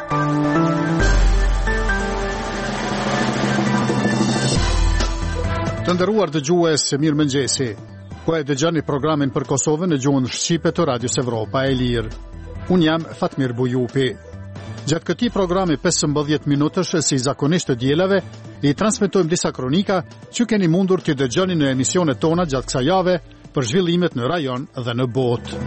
Të nderuar dëgjues, mirëmëngjesi. Po e dëgjoni programin për Kosovën në gjuhën shqipe të Radios Evropa e Lirë. Unë jam Fatmir Bujupi. Gjatë këtij programi 15 minutësh si zakonisht të dielave, i transmetojmë disa kronika që keni mundur të dëgjoni në emisionet tona gjatë kësaj jave për zhvillimet në rajon dhe në botë.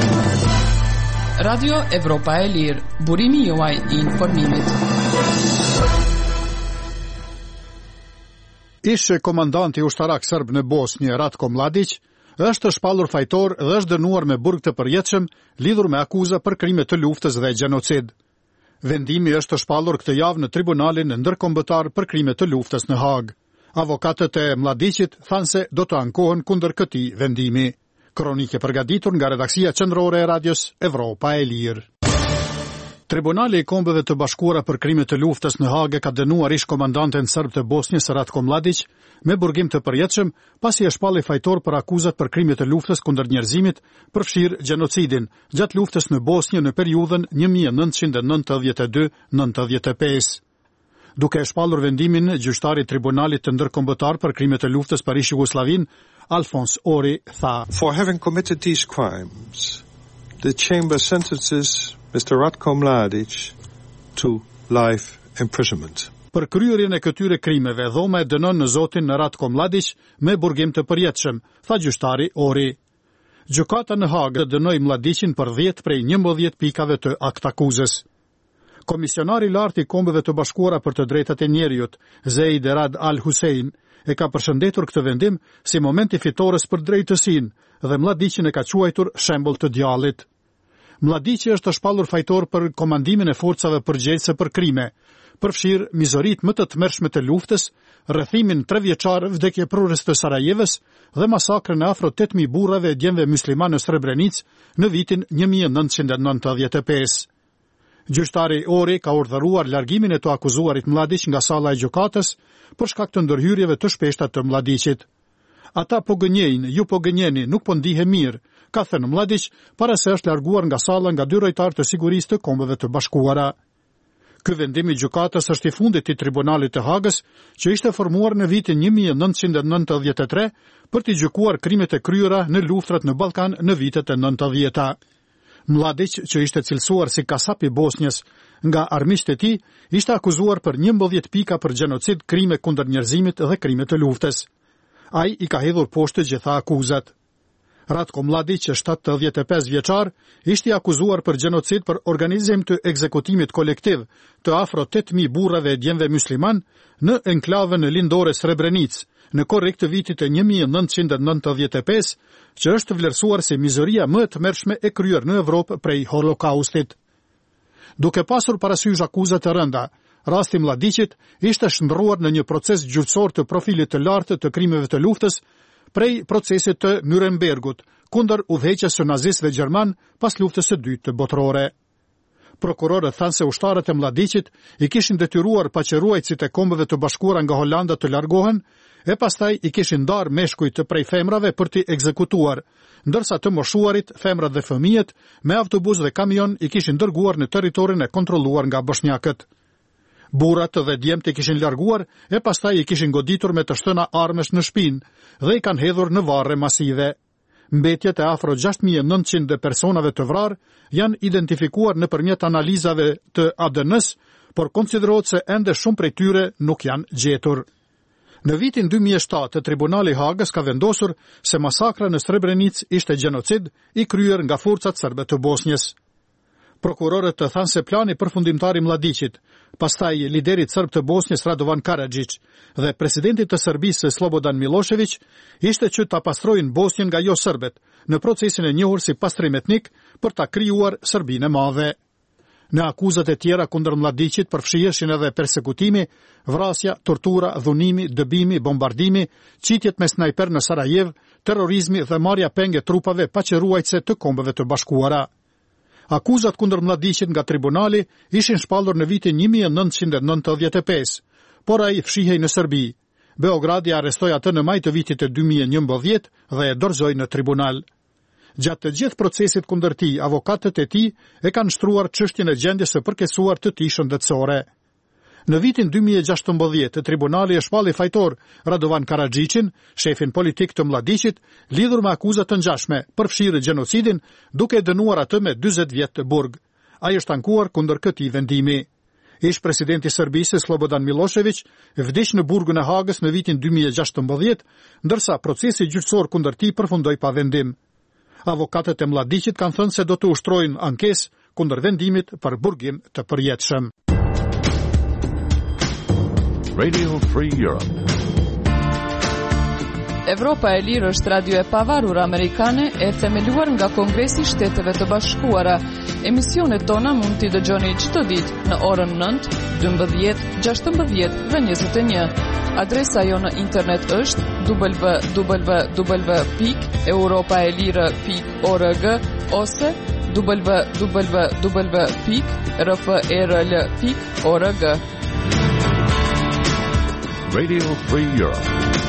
Radio Evropa e Lirë, burimi juaj i informimit. Ish komandanti ushtarak serb në Bosnjë, Ratko Mladić, është shpallur fajtor dhe është dënuar me burg të përjetshëm lidhur me akuza për krime të luftës dhe gjenocid. Vendimi është shpallur këtë javë në Tribunalin Ndërkombëtar për krime të luftës në Hag. Avokatët e Mladićit thanë se do të ankohen kundër këtij vendimi. Kronike përgatitur nga redaksia qendrore e Radios Evropa e Lirë. Tribunali i Kombeve të Bashkuara për krime të luftës në Hagë ka dënuar ish komandantin serb të Bosnjës Ratko Mladić me burgim të përjetshëm pasi e shpalli fajtor për akuzat për krime të luftës kundër njerëzimit, përfshirë gjenocidin gjatë luftës në Bosnjë në periudhën 1992-95. Duke e shpallur vendimin, gjyqtari i Tribunalit të Ndërkombëtar për krime të luftës për Jugosllavin, Alfons Ori, tha: For having committed these crimes, the chamber sentences Mr. Ratko Mladić to life imprisonment. Për kryerjen e këtyre krimeve, dhoma e dënon në zotin Ratko Mladić me burgim të përjetshëm, tha gjyqtari Ori. Gjykata në Hagë dënoi Mladićin për 10 prej 11 pikave të aktakuzës. Komisionari i lartë i Kombeve të Bashkuara për të drejtat e njerëzit, Zeid Rad Al Hussein, e ka përshëndetur këtë vendim si momenti fitores për drejtësinë dhe Mladićin e ka quajtur shembull të djallit. Mladići është shpallur fajtor për komandimin e forcave përgjegjëse për krime, përfshirë mizorit më të tmerrshme të luftës, rrethimin 3 vjeçar vdekjeprurës të Sarajevës dhe masakrën e afro 8.000 burrave e djemve musliman në Srebrenicë në vitin 1995. Gjyqtari Ori ka urdhëruar largimin e të akuzuarit Mladić nga salla e gjykatës për shkak të ndërhyrjeve të shpeshta të Mladićit. Ata po gënjejnë, ju po gënjeni, nuk po ndihe mirë, ka thënë Mladić para se është larguar nga salla nga 2 rojtarë të sigurisë të Kombeve të Bashkuara. Ky vendim i gjykatës është i fundit i Tribunalit të Hagës, që ishte formuar në vitin 1993 për të gjykuar krimet e kryera në luftrat në Ballkan në vitet e 90-ta. Mladić, që ishte cilësuar si kasap i Bosnjës nga armiqtë e tij, ishte akuzuar për 11 pika për gjenocid, krime kundër njerëzimit dhe krime të luftës. Ai i ka hedhur poshtë gjitha akuzat. Ratko Mladić, 75 vjeçar, ishte akuzuar për gjenocid për organizim të ekzekutimit kolektiv të afro 8.000 burrave e djemve musliman në enklavën lindore Srebrenicë, në korrik të vitit e 1995, që është vlerësuar si mizoria më e tmerrshme e kryer në Evropë prej Holokaustit. Duke pasur parasysh akuzat të rënda, rasti Mladićit ishte shndruar në një proces gjyqësor të profilit të lartë të krimeve të luftës prej procesit të Nurembergut kundër udhëheqjes së nazistëve gjerman pas luftës së dytë botërore. Prokurorët thanë se ushtarët e Mladićit i kishin detyruar paqëruajtësit e Kombeve të Bashkuara nga Holanda të largohen e pastaj i kishin ndarë meshkujt të prej femrave për t'i ekzekutuar, ndërsa të moshuarit, femrat dhe fëmijët, me autobus dhe kamion i kishin dërguar në territorin e kontrolluar nga bosnjakët. Burrat dhe djemt i kishin larguar e pastaj i kishin goditur me të shtëna armesh në shpinë dhe i kanë hedhur në varre masive. Mbetjet e afro 6.900 personave të vrarë janë identifikuar nëpërmjet analizave të ADN-s, por konsiderohet se ende shumë prej tyre nuk janë gjetur. Në vitin 2007, Tribunali i Hagës ka vendosur se masakra në Srebrenicë ishte gjenocid i kryer nga forcat serbe të Bosnjës. Prokurorët të thanë se plani përfundimtar i Mladićit, pastaj liderit serb të Bosnjës Radovan Karadžić dhe presidentit të Serbisë Slobodan Milošević ishte që ta pastrojnë Bosnjën nga jo serbet në procesin e njohur si pastrim etnik për ta krijuar Serbinë e Madhe. Në akuzat e tjera kundër Mladićit përfshiheshin edhe persekutimi, vrasja, tortura, dhunimi, dëbimi, bombardimi, qitjet me snajper në Sarajev, terrorizmi dhe marrja penge trupave paqëruajtëse të Kombeve të Bashkuara. Akuzat kundër Mladićit nga tribunali ishin shpallur në vitin 1995, por ai fshihej në Serbi. Beogradi arrestoi atë në maj të vitit të 2011 dhe e dorëzoi në tribunal. Gjatë të gjithë procesit kundër tij, avokatët e tij e kanë shtruar çështjen e gjendjes së përkesuar të tij shëndetësore. Në vitin 2016, tribunali e shpalli fajtor Radovan Karadzićin, shefin politik të Mladićit, lidhur me akuza të ngjashme për fshirë gjenocidin, duke dënuar atë me 40 vjet të burg. Ai është ankuar kundër këtij vendimi. Ish presidenti i Serbisë Slobodan Milošević vdiq në burgun e Hagës në vitin 2016, ndërsa procesi gjyqësor kundër tij përfundoi pa vendim. Avokatët e Mladićit kanë thënë se do të ushtrojnë ankesë kundër vendimit për burgim të përjetshëm. Radio Free Europe. Evropa e Lirë është radio e pavarur amerikane e themeluar nga Kongresi i Shteteve të Bashkuara. Emisionet tona mund t'i dëgjoni çdo ditë në orën 9, 12, 16 dhe 21. Adresa jo në internet është www.europaelire.org ose www.rfrl.org. Radio Free Europe.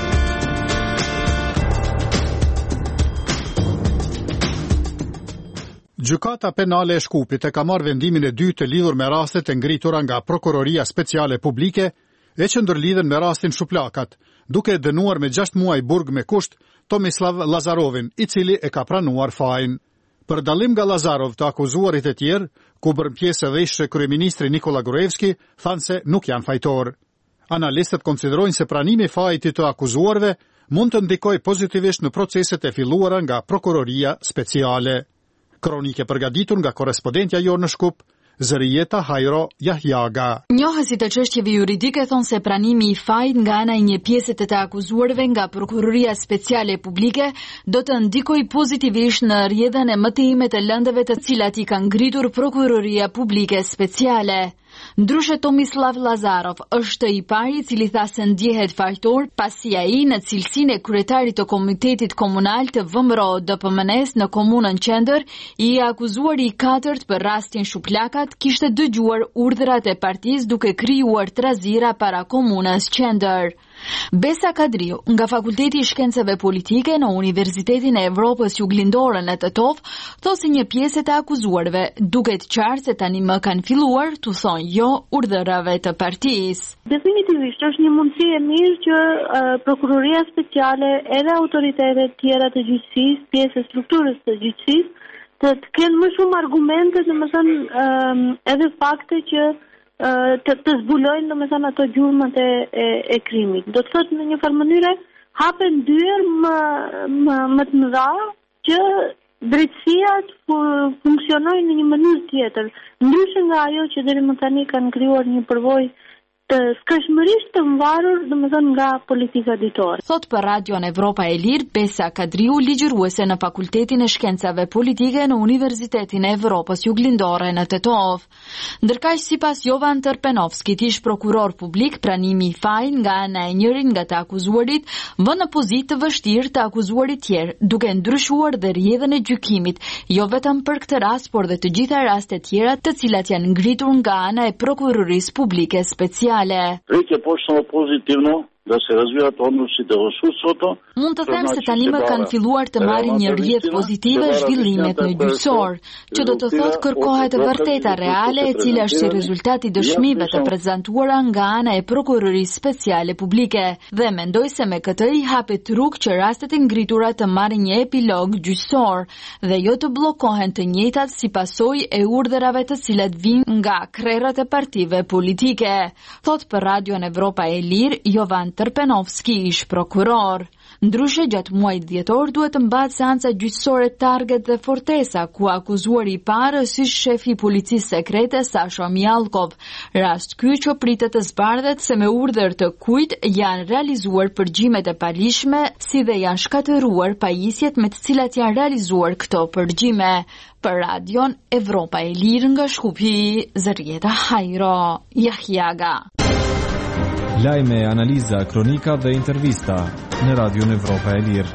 Gjykata penale e Shkupit e ka marrë vendimin e dytë të lidhur me rastet e ngritura nga Prokuroria Speciale Publike e që ndërlidhen me rastin Shuplakat, duke dënuar me 6 muaj burg me kusht Tomislav Lazarovin, i cili e ka pranuar fajin. Për dallim nga Lazarov, të akuzuarit e tjerë, ku bërën pjesë edhe ish kryeministri Nikola Gruevski, thanë se nuk janë fajtor. Analistët konsiderojnë se pranimi i fajit të akuzuarve mund të ndikojë pozitivisht në proceset e filluara nga Prokuroria Speciale. Kronike përgatitur nga korrespondentja jo në Shkup, Zërijeta Hajro Jahjaga. Njohësit të çështjeve juridike thonë se pranimi i fajit nga ana e një pjese të akuzuarve nga Prokuroria Speciale Publike do të ndikojë pozitivisht në rrjedhën e mëtejime të lëndëve të cilat i ka ngritur Prokuroria Publike Speciale. Ndryshe Tomislav Lazarov është i pari i cili tha se ndjehet fajtor pasi ai në cilësinë e kryetarit të Komitetit Komunal të VMRO DPMN-s në komunën Qendër i akuzuar i katërt për rastin Shuplakat kishte dëgjuar urdhrat e partisë duke krijuar trazira para komunës Qendër. Besa Kadriu, nga Fakulteti i Shkencave Politike në Universitetin e Evropës Juglindore në Tetov, thosi një pjesë të akuzuarve duket qartë se tani më kanë filluar të thonë jo urdhërave të partisë. Definitivisht është një mundësi e mirë që Prokuroria Speciale edhe autoritetet tjera të gjyqësisë, pjesë e strukturës të gjyqësisë, të kenë më shumë argumente, domethënë edhe fakte që të zbulojnë domethënë ato gjurmët e krimit. Do të thotë në një farë mënyrë hapen dyer më të mëdha që drejtësia funksionojnë në një mënyrë tjetër, ndryshe nga ajo që deri më tani kanë krijuar një përvojë të skëshmërisht të mvarur, domethënë nga politika ditore. Thot për Radion Evropa e Lirë, Besa Kadriu, ligjëruese në Fakultetin e Shkencave Politike në Universitetin e Evropës Juglindore në Tetov. Ndërkaq sipas Jovan Tërpenovskit, ish prokuror publik, pranimi i fajit nga ana e njërin nga të akuzuarit vën në pozitë të vështirë të akuzuarit tjerë, duke ndryshuar dhe rrjedhën e gjykimit, jo vetëm për këtë rast, por dhe të gjitha rastet tjera të cilat janë ngritur nga ana e Prokurorisë Publike Speciale. Rritje počnemo pozitivno da se razvijat odnosi të sudstvo. Mund të them se tani më kanë filluar të marrin një rrjedhë pozitive zhvillimet në gjyqësor, që do të thotë kërkohet vërteta reale e cila është si rezultat i dëshmive të prezantuara nga ana e Prokurorisë Speciale Publike dhe mendoj se me këtë i hapet rrugë që rastet e ngritura të marrin një epilog gjyqësor dhe jo të bllokohen të njëjtat si pasojë e urdhërave të cilat vijnë nga krerrat e partive politike. Thot për Radion Evropa e Lirë, Jovan Tërpenovski, ish prokuror. Ndryshe gjatë muajit dhjetor duhet të mbahet seanca gjyqësore Target dhe Fortesa, ku akuzuari i parë si shefi i policisë sekrete Sasho Mjalkov. Rast ky që pritet të zbardhet se me urdhër të kujt janë realizuar përgjimet e palishme, si dhe janë shkatëruar pajisjet me të cilat janë realizuar këto përgjime. Për Radion Evropa e Lirë nga Shkupi, Zërijeta Hajro Jahjaga. Lajme, analiza, kronika dhe intervista në Radion Evropa e Lirë.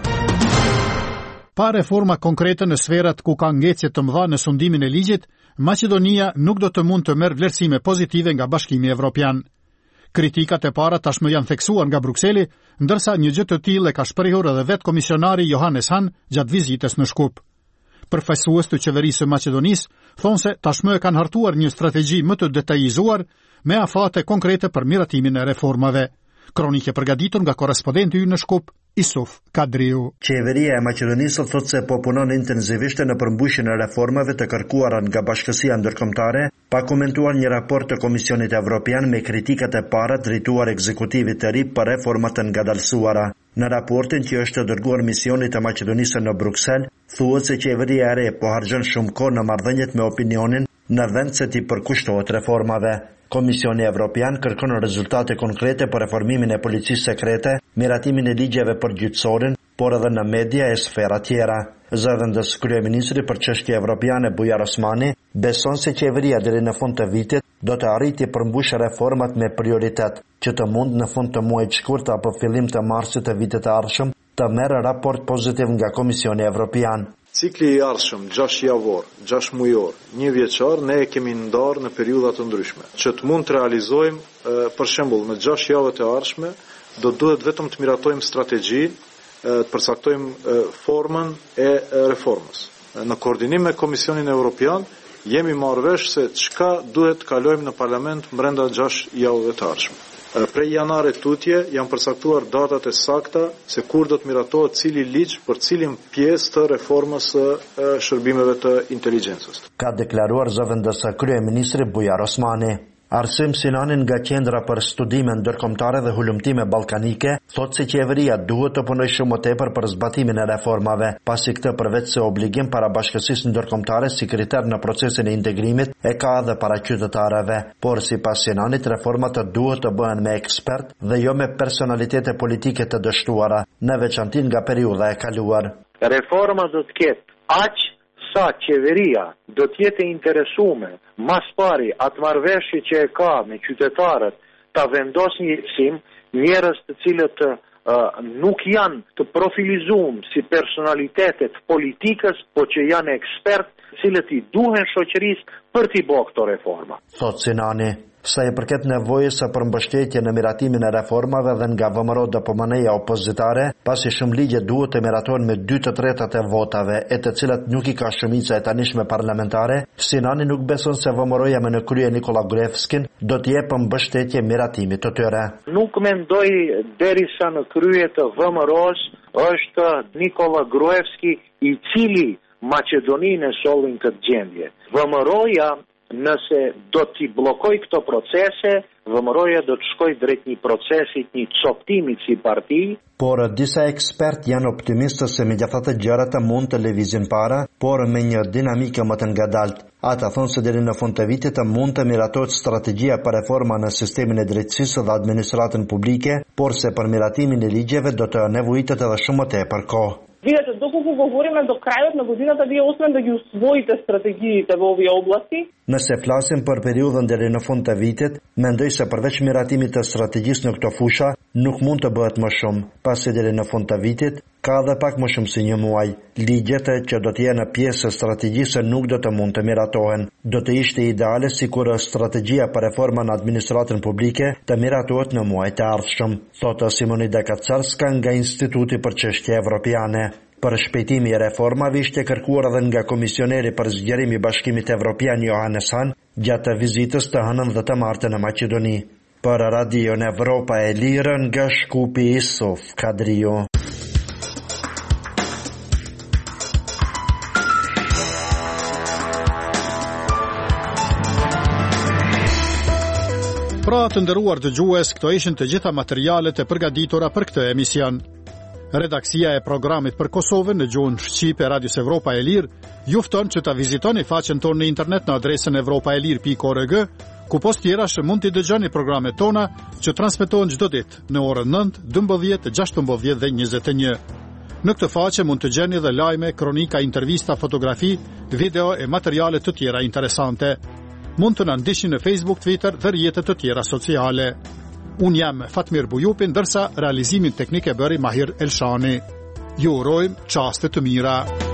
Pa reforma konkrete në sferat ku ka ngecje të mëdha në sundimin e ligjit, Maqedonia nuk do të mund të merr vlerësime pozitive nga Bashkimi Evropian. Kritikat e para tashmë janë theksuar nga Brukseli, ndërsa një gjë të tillë e ka shprehur edhe vetë komisionari Johannes Hahn gjatë vizitës në Shkup. Përfaqësues të qeverisë së Maqedonisë thonë se tashmë kanë hartuar një strategji më të detajzuar me afate konkrete për miratimin e reformave. Kronikë përgatitur nga korrespondenti ynë në Shkup, Isuf Kadriu. Qeveria e Maqedonisë thotë se po punon intensivisht në përmbushjen e reformave të kërkuara nga Bashkësia Ndërkombëtare, pa komentuar një raport të Komisionit Evropian me kritikat e para drejtuar ekzekutivit të ri për reformat të ngadalësuara. Në raportin që është dërguar misionit të Maqedonisë në Bruksel, thuhet se qeveria e re po harxhon shumë kohë në marrëdhëniet me opinionin në vend se t'i përkushtohet reformave. Komisioni Evropian kërkon rezultate konkrete për reformimin e policisë sekrete, miratimin e ligjeve për gjyqësorin, por edhe në media e sfera tjera. Zëvendës kryeministri për çështje evropiane Bujar Osmani beson se qeveria deri në fund të vitit do të arrijë përmbushë reformat me prioritet, që të mund në fund të muajit shkurt apo fillim të marsit të vitit të ardhshëm të merë raport pozitiv nga Komisioni Evropian. Cikli i ardhshëm 6 javor, 6 mujor, 1 vjeçar ne e kemi ndarë në periudha të ndryshme. Që të mund të realizojmë, për shembull, në 6 javët e ardhshme, do duhet vetëm të miratojmë strategjinë, të përcaktojmë formën e reformës. Në koordinim me Komisionin Evropian, jemi marrë vesh se çka duhet të kalojmë në parlament brenda 6 javëve të ardhshme. Prej janarit tutje janë përcaktuar datat e sakta se kur do të miratohet cili ligj për cilin pjesë të reformës së shërbimeve të inteligjencës. Ka deklaruar zëvendësa kryeministri Bujar Osmani. Arsim Sinanin nga Qendra për Studime Ndërkombëtare dhe Hulumtime Ballkanike thotë se qeveria duhet të punojë shumë më tepër për zbatimin e reformave, pasi këtë përveç se obligim para Bashkësisë Ndërkombëtare si kriter në procesin e integrimit e ka edhe para qytetarëve, por sipas Sinanit reformat duhet të bëhen me ekspert dhe jo me personalitete politike të dështuara, në veçanti nga periudha e kaluar. Reforma do të ketë aq sa qeveria do t'jetë interesume mas pari atë marrëveshje që e ka me qytetarët ta vendos një jetësim, njerëz të cilët nuk janë të profilizuar si personalitetet politikës, po që janë ekspert, cilët i duhen shoqërisë për t'i bërë këto reforma. Thot Sinani, sa i përket nevojës së përmbështetje në miratimin e reformave dhe nga VMRO dhe PMN-ja opozitare, pasi shumë ligje duhet të miratohen me 2/3 e votave, e të cilat nuk i ka shumica e tanishme parlamentare, Sinani nuk beson se VMRO-ja me në krye Nikola Gruevskin do të jepë mbështetje miratimit të tyre. Nuk mendoj derisa në krye të VMRO-s është Nikola Gruevski i cili Maqedoninë e solli në këtë gjendje. VMRO-ja nëse do t'i blokoj këto procese, VMRO-ja do të shkoj drejt një procesit, një coptimit si parti. Por disa ekspert janë optimistë se megjithatë gjërat mund të lëvizin para, por me një dinamikë më të ngadalt. Ata thonë se deri në fund të vitit mund të miratohet strategjia për reforma në sistemin e drejtësisë dhe administratën publike, por se për miratimin e ligjeve do të nevojitet edhe shumë më tepër kohë. Видите, доколку говориме до крајот на годината, вие освен да ги усвоите стратегиите во овие области. Nëse flasim për periudhën deri në fund të vitit, mendoj se përveç miratimit të strategjisë në këto fusha, nuk mund të bëhet më shumë, pasi deri në fund të vitit ka edhe pak më shumë si një muaj. Ligjet që do të jenë pjesë e strategjisë nuk do të mund të miratohen. Do të ishte ideale sikur strategjia për reforma në administratën publike të miratohet në muajt e ardhshëm, thotë Simonida Kacarska nga Instituti për Çështje Evropiane. Për shpejtimi i reformave ishte kërkuar edhe nga komisioneri për zgjerim i Bashkimit Evropian Johannes Hahn gjatë vizitës të hënën dhe të martën në Maqedoni. Për Radion Evropa e Lirë nga Shkupi Isuf Kadriu. Pra të nderuar dëgjues, këto ishin të gjitha materialet e përgatitura për këtë emision. Redaksia e programit për Kosovën në gjuhën shqipe e Radios Evropa e Lirë ju fton që ta vizitoni faqen tonë në internet në adresën evropaelir.org, ku post tjerash mund t'i dëgjoni programet tona që transmetohen çdo ditë në orën 9, 12, 16 dhe 21. Në këtë faqe mund të gjeni dhe lajme, kronika, intervista, fotografi, video e materiale të tjera interesante. Mund të na ndiqni në Facebook, Twitter dhe rrjetet të tjera sociale. Unë jam Fatmir Bujupin, ndërsa realizimin teknik e bëri Mahir Elshani. Ju urojmë çaste të mira.